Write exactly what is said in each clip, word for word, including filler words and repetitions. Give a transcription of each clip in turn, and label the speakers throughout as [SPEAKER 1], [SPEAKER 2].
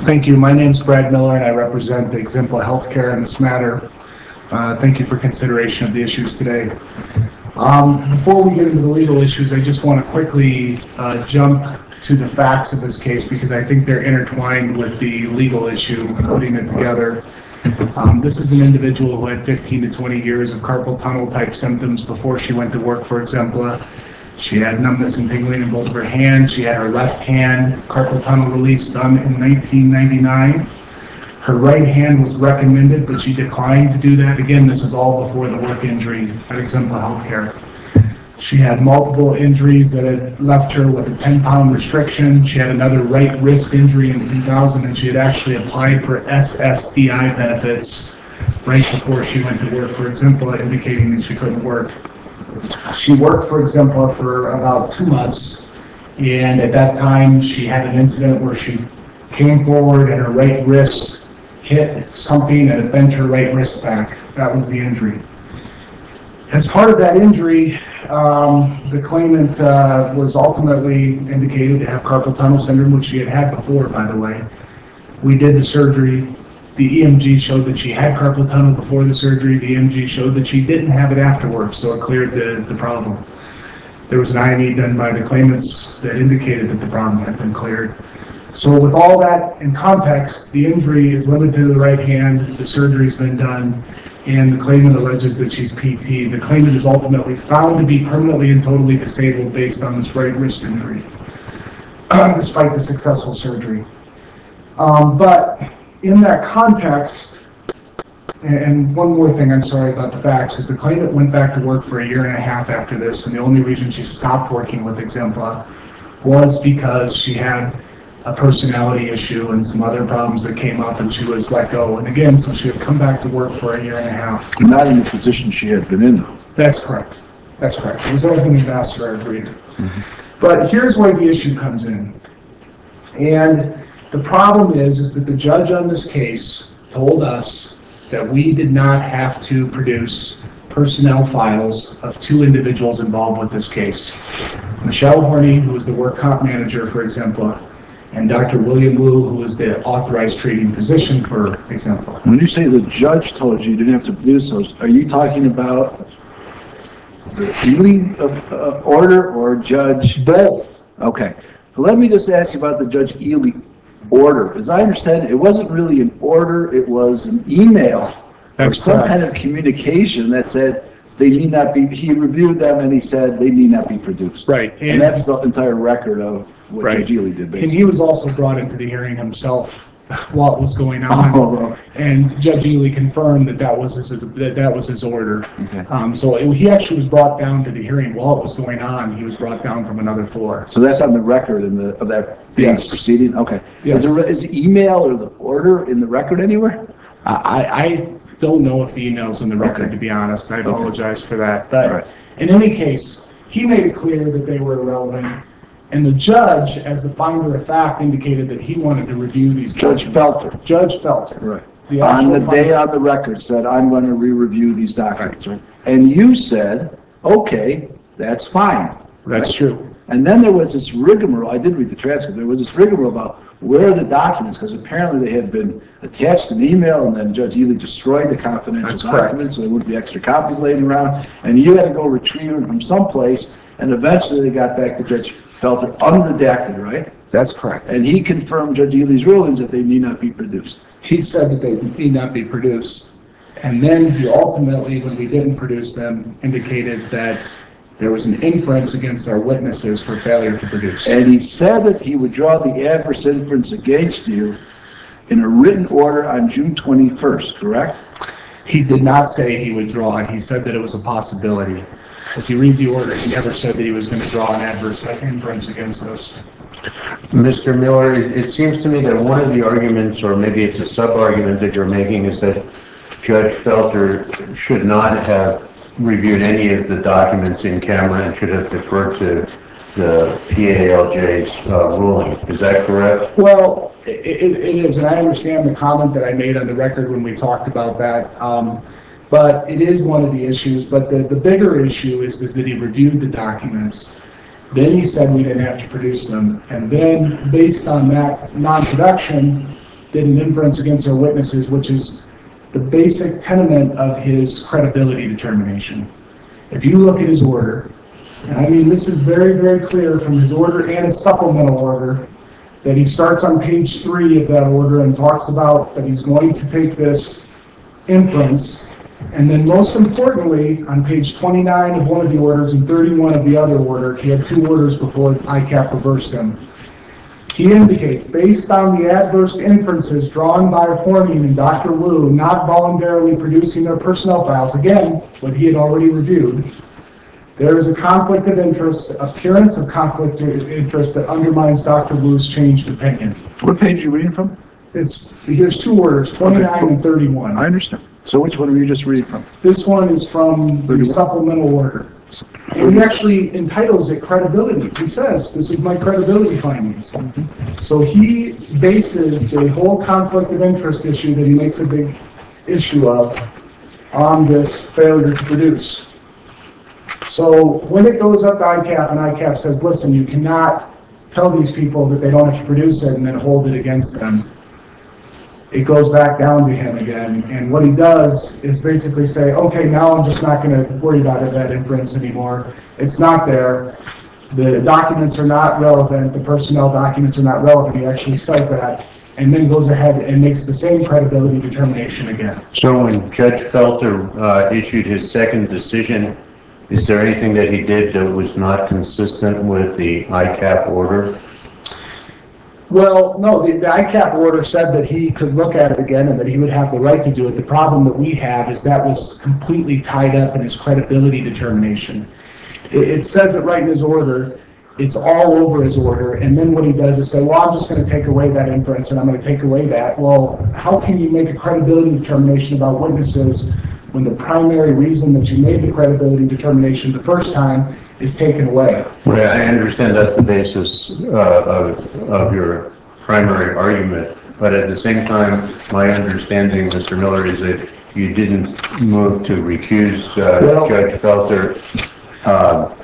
[SPEAKER 1] Thank you. My name is Brad Miller, and I represent the Exempla Healthcare in this matter. Uh, thank you for consideration of the issues today. Um, before we get into the legal issues, I just want to quickly uh, jump to the facts of this case because I think they're intertwined with the legal issue, putting it together. Um, this is an individual who had fifteen to twenty years of carpal tunnel type symptoms before she went to work for Exempla. She had numbness and tingling in both of her hands. She had her left hand carpal tunnel release done in nineteen ninety-nine. Her right hand was recommended, but she declined to do that. Again, this is all before the work injury at Exempla Healthcare. She had multiple injuries that had left her with a ten pound restriction. She had another right wrist injury in two thousand, and she had actually applied for S S D I benefits right before she went to work for Exempla, indicating that she couldn't work. She worked for Exempla for about two months, and at that time she had an incident where she came forward and her right wrist hit something and it bent her right wrist back. That was the injury. As part of that injury, um, the claimant uh, was ultimately indicated to have carpal tunnel syndrome, which she had had before, by the way. We did the surgery. The E M G showed that she had carpal tunnel before the surgery. The E M G showed that she didn't have it afterwards, so it cleared the, the problem. There was an I M E done by the claimants that indicated that the problem had been cleared. So with all that in context, the injury is limited to the right hand, the surgery's been done, and the claimant alleges that she's P T. The claimant is ultimately found to be permanently and totally disabled based on this right wrist injury, despite the successful surgery. Um, but in that context, and one more thing, I'm sorry about the facts, is the claimant went back to work for a year and a half after this, and the only reason she stopped working with Exempla was because she had a personality issue and some other problems that came up, and she was let go. And again, so she had come back to work for a year and a half.
[SPEAKER 2] Not in the position she had been in, though.
[SPEAKER 1] That's correct. That's correct. It was everything the ambassador agreed. Mm-hmm. But here's where the issue comes in. And the problem is, is that the judge on this case told us that we did not have to produce personnel files of two individuals involved with this case. Michelle Horney, who was the work comp manager for Exempla, and Doctor William Wu, who was the authorized treating physician for Exempla.
[SPEAKER 2] When you say the judge told you you didn't have to produce those, are you talking about the Ely uh, order or Judge?
[SPEAKER 1] Both.
[SPEAKER 2] Okay. Let me just ask you about the Judge Ely order. As I understand it, it wasn't really an order, it was an email
[SPEAKER 1] That's
[SPEAKER 2] or some
[SPEAKER 1] correct.
[SPEAKER 2] kind of communication that said they need not be, he reviewed them and he said they need not be produced.
[SPEAKER 1] Right.
[SPEAKER 2] And, and that's the entire record of what right. Judge Ely did, basically.
[SPEAKER 1] And he was also brought into the hearing himself while it was going on.
[SPEAKER 2] Oh,
[SPEAKER 1] and Judge Ely confirmed that that was his, that, that was his order.
[SPEAKER 2] Okay.
[SPEAKER 1] Um, so it, he actually was brought down to the hearing while it was going on. He was brought down from another floor.
[SPEAKER 2] So that's on the record in the, of that
[SPEAKER 1] yes.
[SPEAKER 2] proceeding? Okay.
[SPEAKER 1] Yes.
[SPEAKER 2] Is, there, is the email or the order in the record anywhere?
[SPEAKER 1] I, I don't know if the email's in the record,
[SPEAKER 2] okay.
[SPEAKER 1] to be honest. I apologize okay. for that. But
[SPEAKER 2] right.
[SPEAKER 1] in any case, he made it clear that they were irrelevant. And the judge, as the finder of fact, indicated that he wanted to review these
[SPEAKER 2] Judge
[SPEAKER 1] documents.
[SPEAKER 2] Felter.
[SPEAKER 1] Judge Felter.
[SPEAKER 2] Right. The on the day on the record said, I'm going to re-review these documents. Right. And you said, okay, that's fine.
[SPEAKER 1] That's
[SPEAKER 2] right?
[SPEAKER 1] true.
[SPEAKER 2] And then there was this rigmarole. I did read the transcript. There was this rigmarole about where are the documents, because apparently they had been attached to the email, and then Judge Ely destroyed the confidential
[SPEAKER 1] That's
[SPEAKER 2] documents,
[SPEAKER 1] correct.
[SPEAKER 2] so there wouldn't be extra copies laying around. And you had to go retrieve them from someplace, and eventually they got back to Judge Felter unredacted, right?
[SPEAKER 1] That's correct.
[SPEAKER 2] And he confirmed Judge Ely's rulings that they need not be produced.
[SPEAKER 1] He said that they need not be produced. And then he ultimately, when we didn't produce them, indicated that there was an inference against our witnesses for failure to produce.
[SPEAKER 2] And he said that he would draw the adverse inference against you in a written order on June twenty-first, correct?
[SPEAKER 1] He did not say he would draw it. He said that it was a possibility. If you read the order, he never said that he was going to draw an adverse inference against us.
[SPEAKER 3] Mister Miller, it seems to me that one of the arguments, or maybe it's a sub-argument that you're making, is that Judge Felter should not have reviewed any of the documents in camera and should have deferred to the P A L J's uh, ruling. Is that correct?
[SPEAKER 1] Well, it, it is, and I understand the comment that I made on the record when we talked about that. Um, but it is one of the issues. But the, the bigger issue is, is that he reviewed the documents. Then he said we didn't have to produce them. And then, based on that non-production, did an inference against our witnesses, which is the basic tenet of his credibility determination. If you look at his order, and I mean this is very, very clear from his order and his supplemental order, that he starts on page three of that order and talks about that he's going to take this inference, and then most importantly, on page twenty-nine of one of the orders and thirty-one of the other order, he had two orders before I C A P reversed him. He indicates, based on the adverse inferences drawn by Horning and Doctor Wu not voluntarily producing their personnel files, again, what he had already reviewed, there is a conflict of interest, appearance of conflict of interest that undermines Doctor Wu's changed opinion.
[SPEAKER 2] What page are you reading from?
[SPEAKER 1] It's, here's two orders, twenty-nine and thirty-one.
[SPEAKER 2] I understand. So which one are you just reading from?
[SPEAKER 1] This one is from the
[SPEAKER 2] thirty-one?
[SPEAKER 1] Supplemental order. And he actually entitles it credibility. He says, this is my credibility findings. So he bases the whole conflict of interest issue that he makes a big issue of on this failure to produce. So when it goes up to I C A P and I C A P says, listen, you cannot tell these people that they don't have to produce it and then hold it against them, it goes back down to him again. And what he does is basically say, okay, now I'm just not going to worry about it, that inference anymore. It's not there. The documents are not relevant. The personnel documents are not relevant. He actually says that, and then goes ahead and makes the same credibility determination again.
[SPEAKER 3] So when Judge Felter uh, issued his second decision, is there anything that he did that was not consistent with the I C A P order?
[SPEAKER 1] Well, no, the, the I C A P order said that he could look at it again and that he would have the right to do it. The problem that we have is that was completely tied up in his credibility determination. It, it says it right in his order. It's all over his order. And then what he does is say, well, I'm just going to take away that inference and I'm going to take away that. Well, how can you make a credibility determination about witnesses when the primary reason that you made the credibility determination the first time is taken away?
[SPEAKER 3] Right, I understand that's the basis uh, of, of your primary argument, but at the same time, my understanding, Mister Miller, is that you didn't move to recuse uh,
[SPEAKER 1] Well,
[SPEAKER 3] Judge Felter uh,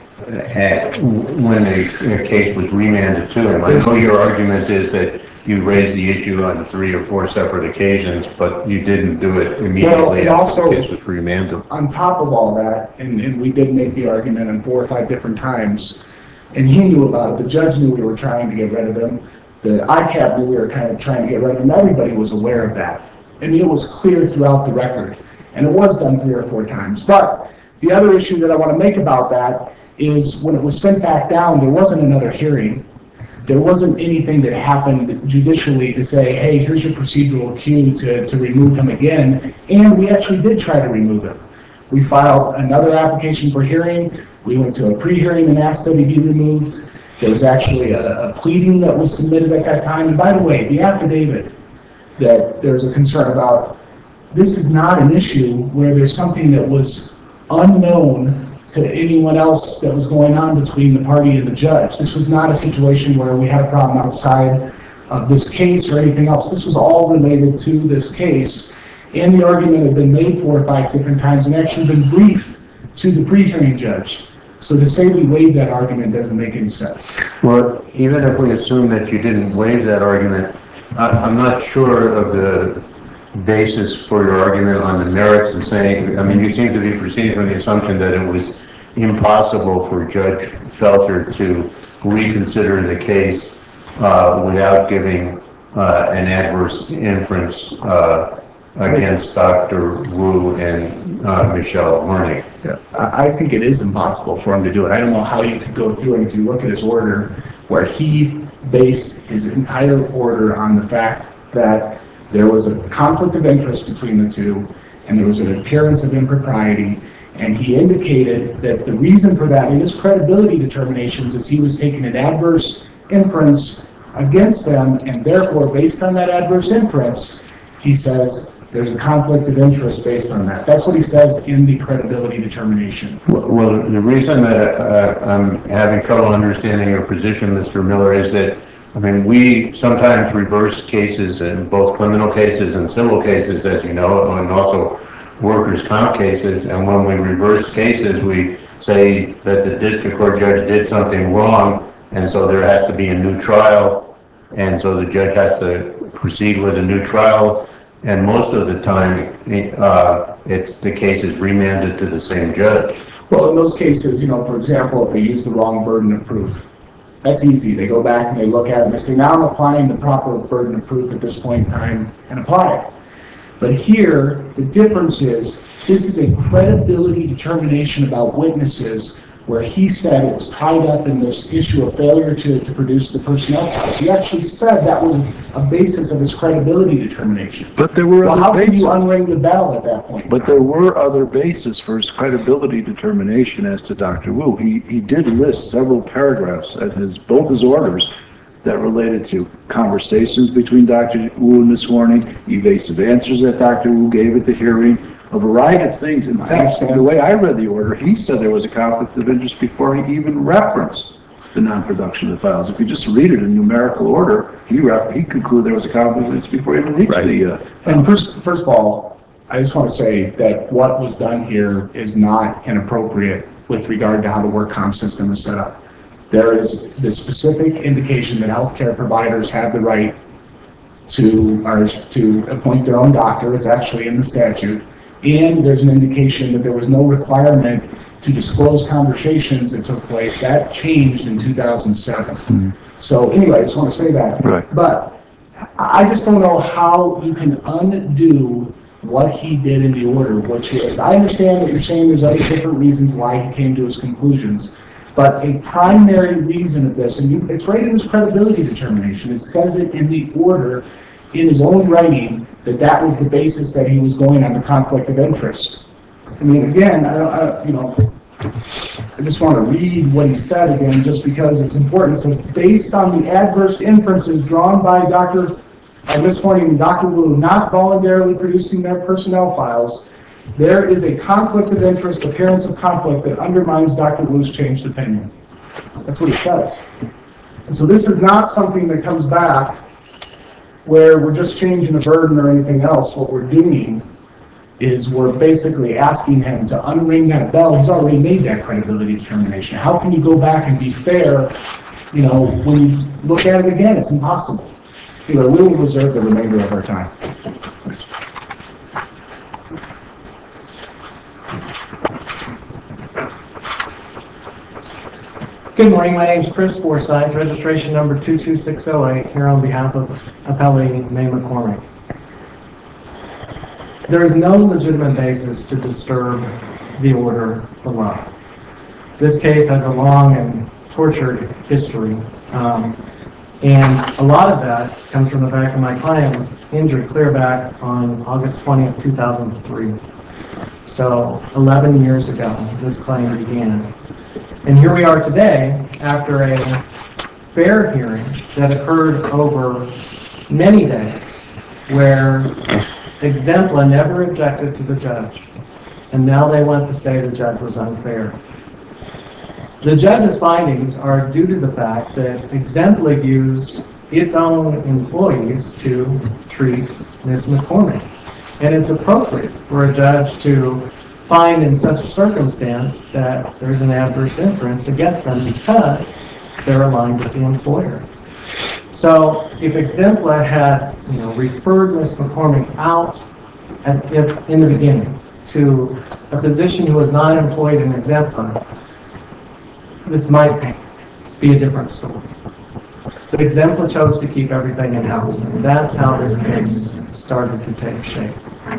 [SPEAKER 3] at, when the case was remanded to him. I know your argument is that you raised the issue on three or four separate occasions, but you didn't do it immediately
[SPEAKER 1] Well,
[SPEAKER 3] after
[SPEAKER 1] also,
[SPEAKER 3] the case was remanded.
[SPEAKER 1] on top of all that, and, and we did make the argument on four or five different times, and he knew about it, the judge knew we were trying to get rid of him, the I C A P knew we were kind of trying to get rid of him, everybody was aware of that. And it was clear throughout the record, and it was done three or four times. But the other issue that I want to make about that is when it was sent back down, there wasn't another hearing. There wasn't anything that happened judicially to say, hey, here's your procedural cue to, to remove him again. And we actually did try to remove him. We filed another application for hearing. We went to a pre-hearing and asked that he be removed. There was actually a, a pleading that was submitted at that time. And by the way, the affidavit that there's a concern about, this is not an issue where there's something that was unknown to anyone else that was going on between the party and the judge. This was not a situation where we had a problem outside of this case or anything else. This was all related to this case, and the argument had been made four or five different times and actually been briefed to the pre-hearing judge. So to say we waived that argument doesn't make any sense.
[SPEAKER 3] Well, even if we assume that you didn't waive that argument, I, I'm not sure of the basis for your argument on the merits and saying, I mean, you seem to be proceeding from the assumption that it was impossible for Judge Felter to reconsider the case uh, without giving uh, an adverse inference uh, against Doctor Wu and uh, Michelle Horning.
[SPEAKER 1] Yeah, I I think it is impossible for him to do it. I don't know how you could go through it if you look at his order, where he based his entire order on the fact that there was a conflict of interest between the two, and there was an appearance of impropriety, and he indicated that the reason for that in his credibility determinations is he was taking an adverse inference against them, and therefore, based on that adverse inference, he says there's a conflict of interest based on that. That's what he says in the credibility determination.
[SPEAKER 3] Well, the reason that uh, I'm having trouble understanding your position, Mister Miller, is that I mean, we sometimes reverse cases in both criminal cases and civil cases, as you know, and also workers' comp cases. And when we reverse cases, we say that the district court judge did something wrong, and so there has to be a new trial, and so the judge has to proceed with a new trial, and most of the time, uh, it's, the case is remanded to the same judge.
[SPEAKER 1] Well, in those cases, you know, for example, if they use the wrong burden of proof, that's easy. They go back and they look at it and they say, now I'm applying the proper burden of proof at this point in time and apply it. But here, the difference is, this is a credibility determination about witnesses where he said it was tied up in this issue of failure to, to produce the personnel files. He actually said that was a basis of his credibility determination.
[SPEAKER 2] But there were
[SPEAKER 1] Well,
[SPEAKER 2] other
[SPEAKER 1] how can
[SPEAKER 2] bases.
[SPEAKER 1] you unring the bell at that point?
[SPEAKER 2] But there were other bases for his credibility determination as to Doctor Wu. He, he did list several paragraphs at his, both his orders that related to conversations between Doctor Wu and Miz Horning, evasive answers that Doctor Wu gave at the hearing, a variety of things. In fact, the way I read the order, he said there was a conflict of interest before he even referenced the non-production of the files. If you just read it in numerical order, he rep, he concluded there was a conflict of interest before he even reached
[SPEAKER 1] Right.
[SPEAKER 2] the... Uh,
[SPEAKER 1] And first, first of all, I just want to say that what was done here is not inappropriate with regard to how the work comp system is set up. There is the specific indication that healthcare providers have the right to, or to appoint their own doctor. It's actually in the statute. And there's an indication that there was no requirement to disclose conversations that took place. That changed in two thousand seven. Mm-hmm. So anyway, I just want to say that.
[SPEAKER 2] Right.
[SPEAKER 1] But I just don't know how you can undo what he did in the order, which is, I understand that you're saying there's other different reasons why he came to his conclusions, but a primary reason of this, and you, it's right in his credibility determination, it says it in the order, in his own writing, that that was the basis that he was going on the conflict of interest. I mean, again, I, I, you know, I just want to read what he said again, just because it's important. It says, based on the adverse inferences drawn by Doctor by Miz Horning and Doctor Wu not voluntarily producing their personnel files, there is a conflict of interest, appearance of conflict that undermines Doctor Wu's changed opinion. That's what it says. And so this is not something that comes back where we're just changing the burden or anything else. What we're doing is we're basically asking him to unring that bell. He's already made that credibility determination. How can you go back and be fair? You know, when you look at it again, it's impossible. Anyway, we will reserve the remainder of our time.
[SPEAKER 4] Good morning, my name is Chris Forsyth, registration number two two six zero eight, here on behalf of appellee May McCormick. There is no legitimate basis to disturb the order below. This case has a long and tortured history, um, and a lot of that comes from the fact that my client was injured clear back on August twentieth, two thousand three. So eleven years ago, this claim began. And here we are today after a fair hearing that occurred over many days where Exempla never objected to the judge, and now they want to say the judge was unfair. The judge's findings are due to the fact that Exempla used its own employees to treat Miz McCormick. And it's appropriate for a judge to find in such a circumstance that there's an adverse inference against them because they're aligned with the employer. So if Exempla had, you know, referred Miz McCormick out at, if, in the beginning to a physician who was not employed in Exempla, this might be a different story. But Exempla chose to keep everything in-house, and that's how this case started to take shape.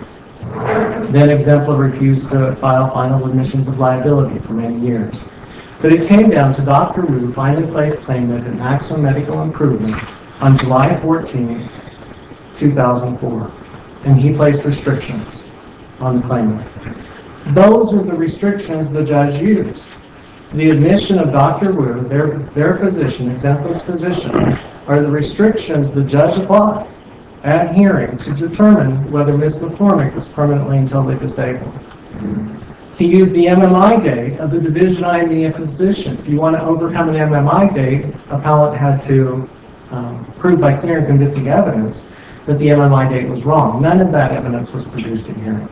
[SPEAKER 4] Then Exempla refused to file final admissions of liability for many years. But it came down to Doctor Wu finally placed claimant at Maximum Medical Improvement on July fourteenth, two thousand four. And he placed restrictions on the claimant. Those are the restrictions the judge used. The admission of Doctor Wu, their, their physician, Exempla's physician, are the restrictions the judge applied at hearing to determine whether Miz McCormick was permanently and totally disabled. He used the M M I date of the division I M E physician. If you want to overcome an M M I date, appellant had to um, prove by clear and convincing evidence that the M M I date was wrong. None of that evidence was produced in hearing.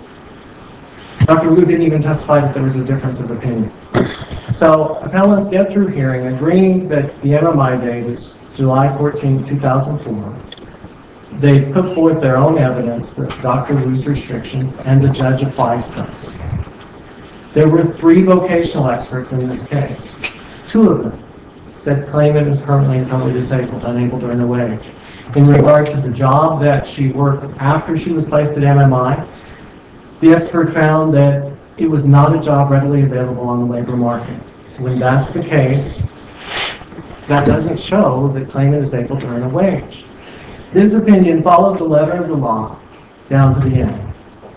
[SPEAKER 4] Doctor Wu didn't even testify that there was a difference of opinion. So appellants get through hearing agreeing that the M M I date is July fourteenth, two thousand four. They put forth their own evidence that Doctor Wu's restrictions, and the judge applies those. There were three vocational experts in this case. Two of them said claimant is permanently and totally disabled, unable to earn a wage. In regard to the job that she worked after she was placed at M M I, the expert found that it was not a job readily available on the labor market. When that's the case, that doesn't show that claimant is able to earn a wage. This opinion follows the letter of the law down to the end.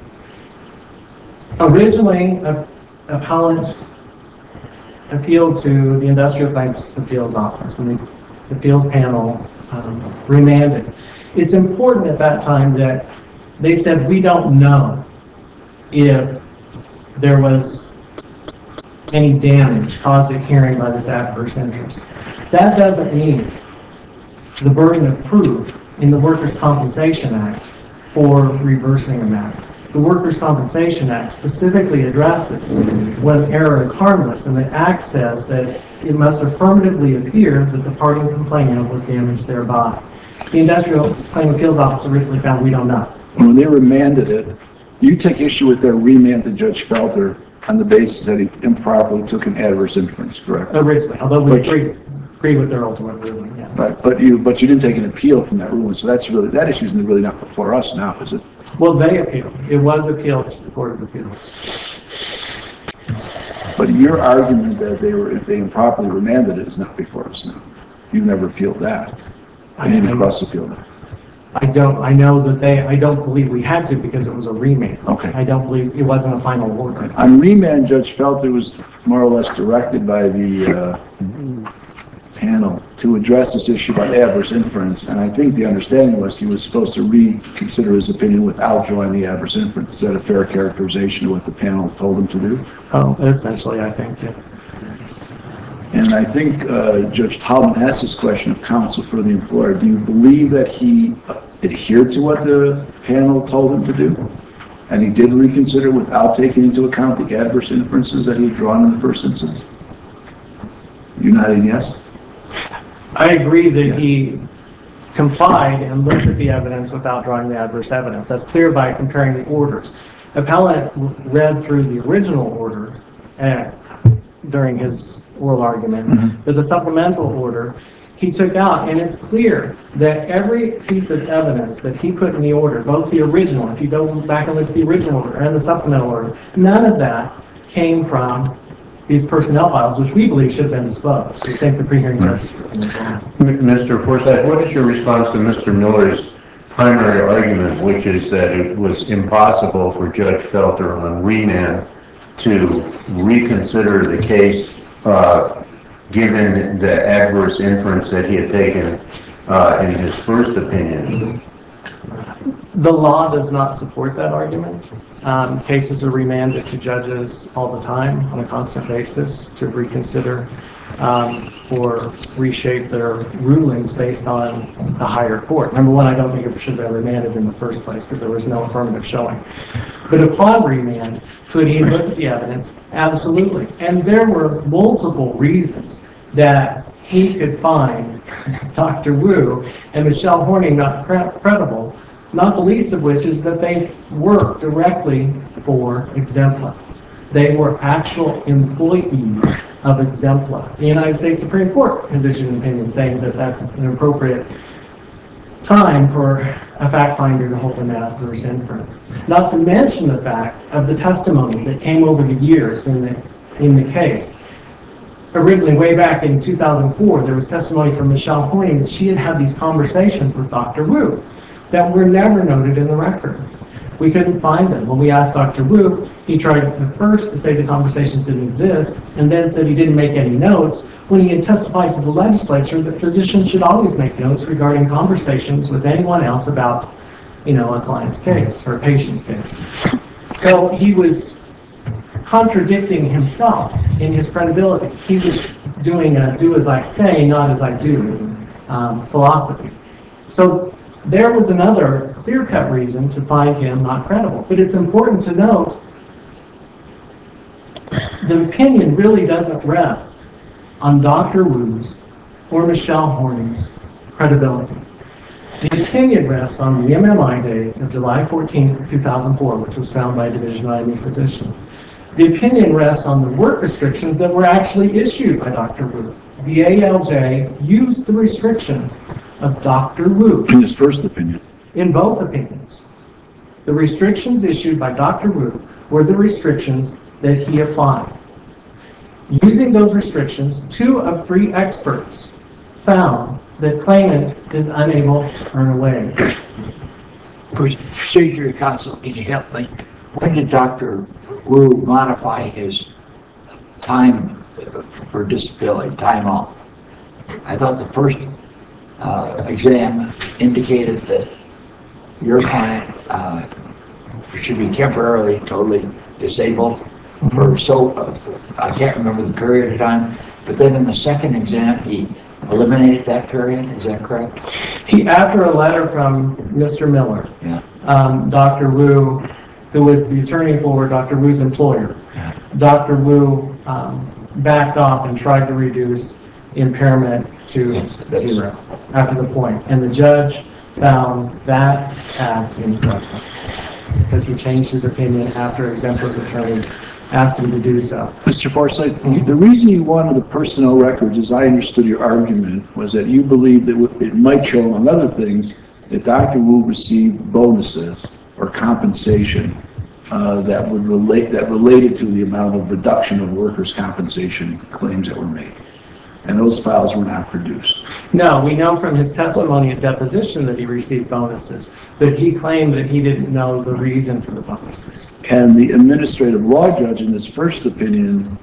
[SPEAKER 4] Originally, a appellant appealed to the Industrial Claims Appeals Office, and the appeals panel um, remanded. It's important at that time that they said, we don't know if there was any damage caused at hearing by this adverse interest. That doesn't mean the burden of proof in the Workers' Compensation Act for reversing a matter. The Workers' Compensation Act specifically addresses when error is harmless, and the Act says that it must affirmatively appear that the party complaining was damaged thereby. The Industrial Claim Appeals Office originally found we don't know.
[SPEAKER 2] When they remanded it, you take issue with their remand to Judge Felter on the basis that he improperly took an adverse inference, correct?
[SPEAKER 4] Originally, although we
[SPEAKER 2] But
[SPEAKER 4] agree, agree with their ultimate ruling, yes.
[SPEAKER 2] Right, but you but you didn't take an appeal from that ruling, so that's really that issue is really not before us now, is it?
[SPEAKER 4] Well, they appealed. It was appealed to the Court of Appeals.
[SPEAKER 2] But your argument that they were if they improperly remanded it is not before us now. You never appealed that. I didn't cross appeal that.
[SPEAKER 4] I don't, I know that they, I don't believe we had to because it was a remand.
[SPEAKER 2] Okay.
[SPEAKER 4] I don't believe, it wasn't a final order.
[SPEAKER 2] On remand, Judge Felter was more or less directed by the uh, panel to address this issue about adverse inference, and I think the understanding was he was supposed to reconsider his opinion without drawing the adverse inference. Is that a fair characterization of what the panel told him to do?
[SPEAKER 4] Oh, essentially, I think, yeah.
[SPEAKER 2] And I think uh, Judge Taubman asked this question of counsel for the employer. Do you believe that he adhered to what the panel told him to do? And he did reconsider without taking into account the adverse inferences that he had drawn in the first instance? You're nodding yes?
[SPEAKER 4] I agree that he complied and looked at the evidence without drawing the adverse evidence. That's clear by comparing the orders. Appellant read through the original order uh, during his oral argument, mm-hmm. but the supplemental order he took out, and it's clear that every piece of evidence that he put in the order, both the original, if you go back and look at the original order and the supplemental order, none of that came from these personnel files, which we believe should have been disclosed. We think the pre-hearing judges were involved.
[SPEAKER 3] Mister Forsyth, what is your response to Mister Miller's primary argument, which is that it was impossible for Judge Felter on remand to reconsider the case uh, given the adverse inference that he had taken uh, in his first opinion?
[SPEAKER 4] The law does not support that argument. Um, cases are remanded to judges all the time on a constant basis to reconsider um, or reshape their rulings based on the higher court. Number one, I don't think it should have been remanded in the first place because there was no affirmative showing. But upon remand, could he look at the evidence? Absolutely. And there were multiple reasons that he could find Doctor Wu and Michelle Horning not cre- credible, not the least of which is that they worked directly for Exempla. They were actual employees of Exempla. The United States Supreme Court has issued an opinion saying that that's an appropriate time for a fact finder to hold an adverse inference. Not to mention the fact of the testimony that came over the years in the in the case. Originally, way back in two thousand four, there was testimony from Michelle Horning that she had had these conversations with Doctor Wu that were never noted in the record. We couldn't find them. When we asked Doctor Wu, he tried at first to say the conversations didn't exist, and then said he didn't make any notes, when he had testified to the legislature that physicians should always make notes regarding conversations with anyone else about, you know, a client's case or a patient's case. So he was contradicting himself in his credibility. He was doing a do as I say, not as I do um, philosophy. So there was another clear-cut reason to find him not credible. But it's important to note the opinion really doesn't rest on Doctor Wu's or Michelle Horning's credibility. The opinion rests on the M M I date of July fourteenth, two thousand four, which was found by a Division I B physician. The opinion rests on the work restrictions that were actually issued by Doctor Wu. The A L J used the restrictions of Doctor Wu
[SPEAKER 2] In his first opinion.
[SPEAKER 4] in both opinions. The restrictions issued by Doctor Wu were the restrictions that he applied. Using those restrictions, two of three experts found that claimant is unable to earn a wage.
[SPEAKER 5] Procedure counsel, can you help me? When did Doctor Wu modify his time for disability, time off? I thought the first uh, exam indicated that your client uh, should be temporarily totally disabled for so, uh, I can't remember the period of time, but then in the second exam, he eliminated that period, is that correct?
[SPEAKER 4] He, after a letter from Mister Miller,
[SPEAKER 5] Yeah.
[SPEAKER 4] um, Doctor Wu, who was the attorney for Doctor Wu's employer,
[SPEAKER 5] Yeah.
[SPEAKER 4] Doctor Wu um, backed off and tried to reduce impairment to
[SPEAKER 5] Yes, that's-
[SPEAKER 4] zero after the point. And the judge found that act incorrect because he changed his opinion after Exemplar's attorney asked him to do so.
[SPEAKER 2] Mister Forsythe, the reason you wanted the personnel records, as I understood your argument, was that you believed that it might show, among other things, that Doctor Wu received bonuses or compensation uh, that would relate, that related to the amount of reduction of workers' compensation claims that were made. And those files were not produced.
[SPEAKER 4] No, we know from his testimony at deposition that he received bonuses, but he claimed that he didn't know the reason for the bonuses.
[SPEAKER 2] And the administrative law judge in his first opinion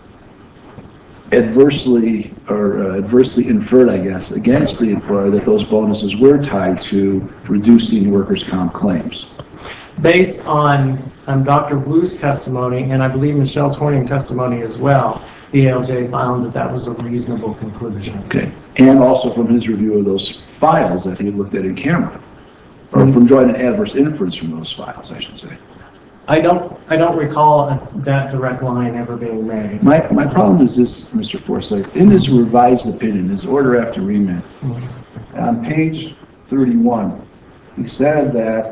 [SPEAKER 2] adversely, or uh, adversely inferred, I guess, against the employer that those bonuses were tied to reducing workers' comp claims.
[SPEAKER 4] Based on um, Doctor Wu's testimony, and I believe Michelle's Horning testimony as well, the A L J found that that was a reasonable conclusion.
[SPEAKER 2] Okay. And also from his review of those files that he had looked at in camera, or from drawing an adverse inference from those files, I should say.
[SPEAKER 4] I don't, I don't recall a, that direct line ever being made.
[SPEAKER 2] My, my problem is this, Mister Forsythe. In his revised opinion, his order after remand, on page thirty-one, he said that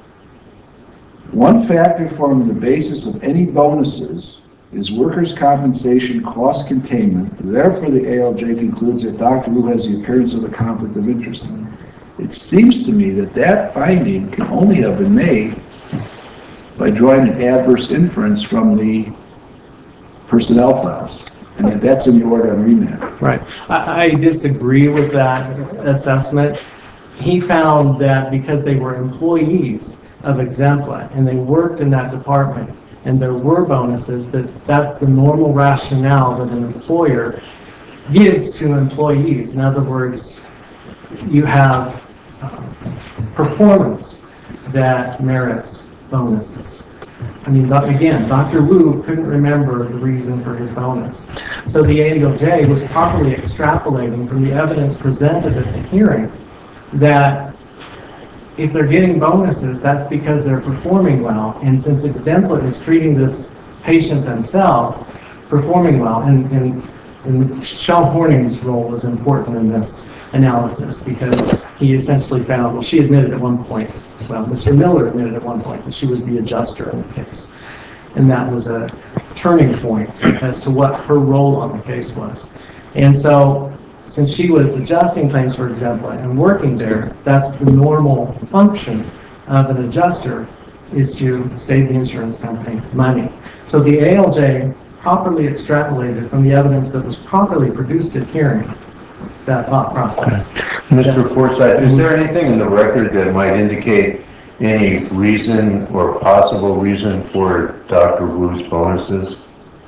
[SPEAKER 2] one factor forming the basis of any bonuses is workers' compensation cost containment. Therefore, the A L J concludes that Doctor Wu has the appearance of a conflict of interest. It seems to me that that finding can only have been made by drawing an adverse inference from the personnel files. And that that's in the order on remand.
[SPEAKER 4] Right. I, I disagree with that assessment. He found that because they were employees of Exempla and they worked in that department and there were bonuses, that that's the normal rationale that an employer gives to employees. In other words, you have uh, performance that merits bonuses. I mean, but again, Doctor Wu couldn't remember the reason for his bonus. So the A L J was properly extrapolating from the evidence presented at the hearing that if they're getting bonuses, that's because they're performing well. And since Exempla is treating this patient themselves, performing well, and, and, and Michelle Horning's role was important in this analysis because he essentially found, well, she admitted at one point, well, Mister Miller admitted at one point that she was the adjuster in the case. And that was a turning point as to what her role on the case was. And so, since she was adjusting claims for Exempla and working there, that's the normal function of an adjuster, is to save the insurance company money. So the A L J properly extrapolated from the evidence that was properly produced at hearing that thought process.
[SPEAKER 3] Mister Forsythe, is there anything in the record that might indicate any reason or possible reason for Doctor Wu's bonuses?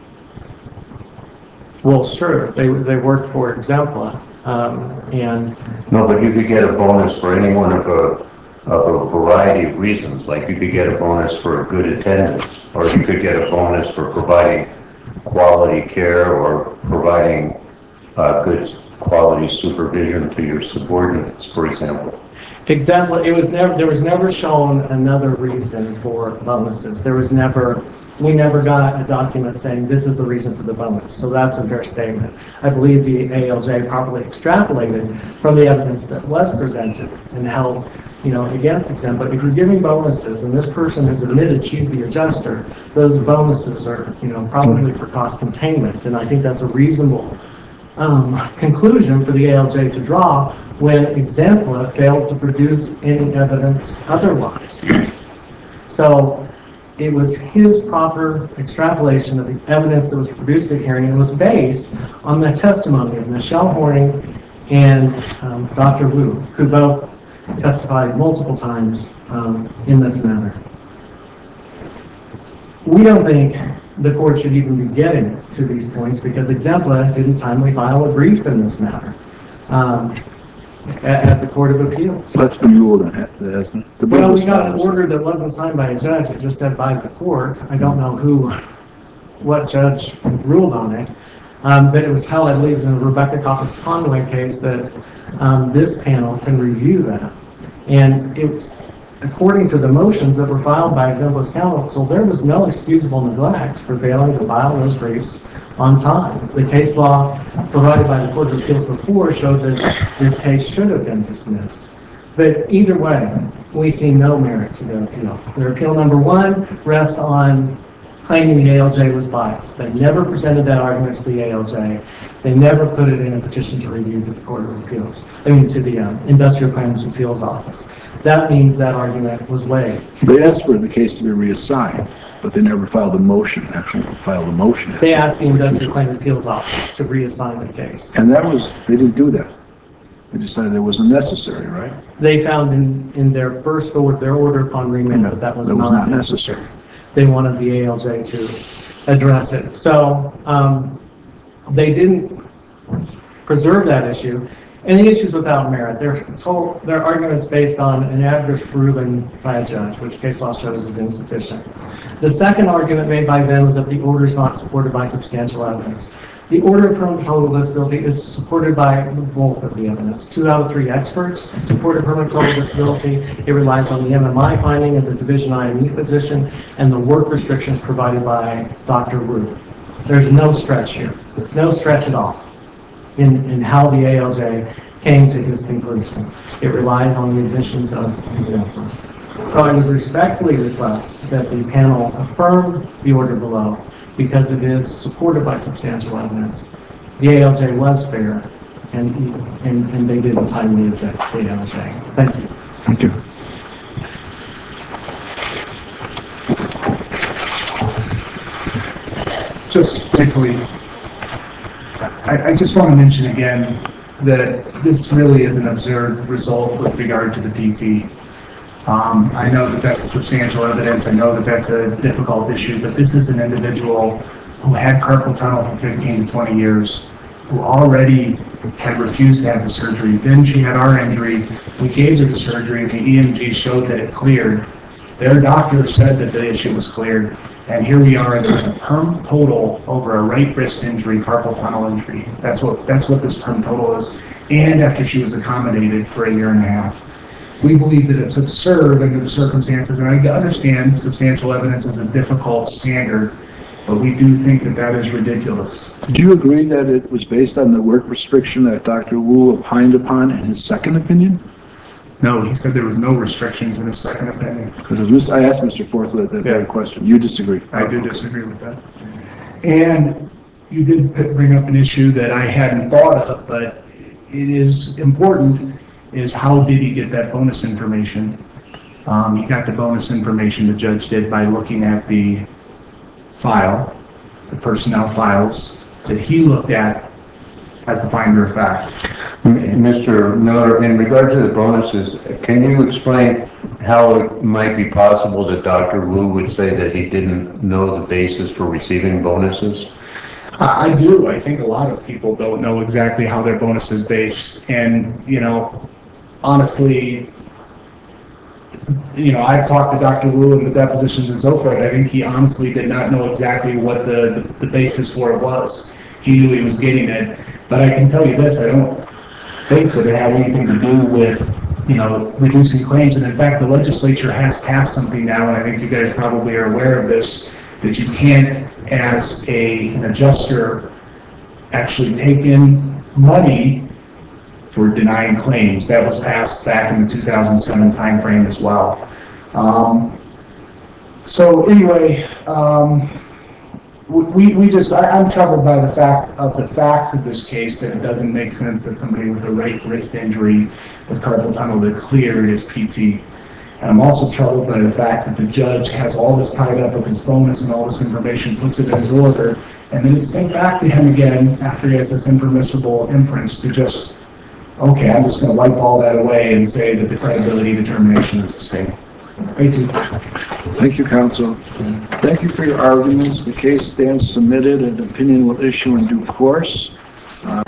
[SPEAKER 4] Well, sure, they, they worked for Exempla, um, and
[SPEAKER 3] No, but you could get a bonus for any one of a, of a variety of reasons. Like you could get a bonus for good attendance, or you could get a bonus for providing quality care or providing uh, good quality supervision to your subordinates, for example.
[SPEAKER 4] Exempla, it was never, there was never shown another reason for bonuses. There was never, we never got a document saying this is the reason for the bonus. So that's a fair statement. I believe the A L J properly extrapolated from the evidence that was presented and held you know, against exempt, but if you're giving bonuses and this person has admitted she's the adjuster, those bonuses are, you know, probably for cost containment. And I think that's a reasonable um, conclusion for the A L J to draw when Exempla failed to produce any evidence otherwise. So it was his proper extrapolation of the evidence that was produced at hearing, and it was based on the testimony of Michelle Horning and um, Doctor Wu, who both testified multiple times um, in this matter. We don't think the court should even be getting to these points because Exempla didn't timely file a brief in this matter um, at, at the Court of Appeals.
[SPEAKER 2] That's been ruled on, hasn't it? The bill
[SPEAKER 4] Well,
[SPEAKER 2] was
[SPEAKER 4] we got an
[SPEAKER 2] filed.
[SPEAKER 4] order that wasn't signed by a judge, it just said by the court. I don't know who, what judge ruled on it. Um, but it was held, I believe, it was in the Rebecca Coppes Conway case that um, this panel can review that. And it was, according to the motions that were filed by Exempla's counsel, there was no excusable neglect for failing to file those briefs on time. The case law provided by the Court of Appeals before showed that this case should have been dismissed. But either way, we see no merit to their appeal. Their appeal number one rests on claiming the A L J was biased. They never presented that argument to the A L J. They never put it in a petition to review to the Court of Appeals, I mean to the um, Industrial Claims Appeals Office. That means that argument was waived.
[SPEAKER 2] They asked for the case to be reassigned, but they never filed a motion, actually filed a motion.
[SPEAKER 4] They asked the Industrial Claims Appeals Office to reassign the case.
[SPEAKER 2] And that was, they didn't do that. They decided it wasn't necessary, right?
[SPEAKER 4] They found in, in their first order, their order upon remand, that that was,
[SPEAKER 2] That was
[SPEAKER 4] not,
[SPEAKER 2] not
[SPEAKER 4] necessary.
[SPEAKER 2] necessary.
[SPEAKER 4] They wanted the A L J to address it. So um, they didn't preserve that issue. And the issues without merit, their whole, their arguments based on an adverse ruling by a judge, which case law shows is insufficient. The second argument made by them is that the order is not supported by substantial evidence. The order of permanent total disability is supported by the bulk of the evidence. Two out of three experts supported permanent total disability. It relies on the M M I finding of the division I M E physician and the work restrictions provided by Doctor Wu. There's no stretch here, no stretch at all in, in how the A L J came to his conclusion. It relies on the admissions of Exempla. So I would respectfully request that the panel affirm the order below because it is supported by substantial evidence. The A L J was fair, and, and, and they didn't timely object to the A L J. Thank you.
[SPEAKER 2] Thank you.
[SPEAKER 1] Just briefly, I, I just want to mention again that this really is an absurd result with regard to the P T. Um, I know that that's a substantial evidence. I know that that's a difficult issue, but this is an individual who had carpal tunnel for fifteen to twenty years, who already had refused to have the surgery. Then she had our injury. We gave her the surgery. The E M G showed that it cleared. Their doctor said that the issue was cleared. And here we are with a perm total over a right wrist injury, carpal tunnel injury. That's what, that's what this perm total is. And after she was accommodated for a year and a half. We believe that it's absurd under the circumstances, and I understand substantial evidence is a difficult standard, but we do think that that is ridiculous.
[SPEAKER 2] Do you agree that it was based on the work restriction that Doctor Wu opined upon in his second opinion?
[SPEAKER 1] No, he said there was no restrictions in his second opinion.
[SPEAKER 2] Because I asked Mister Forthlet that very
[SPEAKER 1] Yeah.
[SPEAKER 2] question. You disagree?
[SPEAKER 1] I do disagree with that. And you did bring up an issue that I hadn't thought of, but it is important, is how did he get that bonus information? Um, he got the bonus information, the judge did, by looking at the file, the personnel files that he looked at as the finder of fact.
[SPEAKER 3] Mister Miller, in regard to the bonuses, can you explain how it might be possible that Doctor Wu would say that he didn't know the basis for receiving bonuses?
[SPEAKER 1] I do. I think a lot of people don't know exactly how their bonus is based. And, you know, honestly, you know, I've talked to Doctor Wu in the depositions and so forth. I think he honestly did not know exactly what the, the, the basis for it was. He knew he was getting it. But I can tell you this, I don't think that it had anything to do with, you know, reducing claims. And in fact, the legislature has passed something now, and I think you guys probably are aware of this, that you can't, as a, an adjuster, actually take in money for denying claims. That was passed back in the two thousand seven timeframe as well. Um, so anyway, um, we, we just, I, I'm troubled by the fact of the facts of this case, that it doesn't make sense that somebody with a right wrist injury with carpal tunnel that cleared is P T. And I'm also troubled by the fact that the judge has all this tied up with his bonus and all this information, puts it in his order, and then it's sent back to him again after he has this impermissible inference to just, okay, I'm just going to wipe all that away and say that the credibility determination is the same. Thank you.
[SPEAKER 2] Thank you, counsel. Thank you for your arguments. The case stands submitted and opinion will issue in due course. Uh,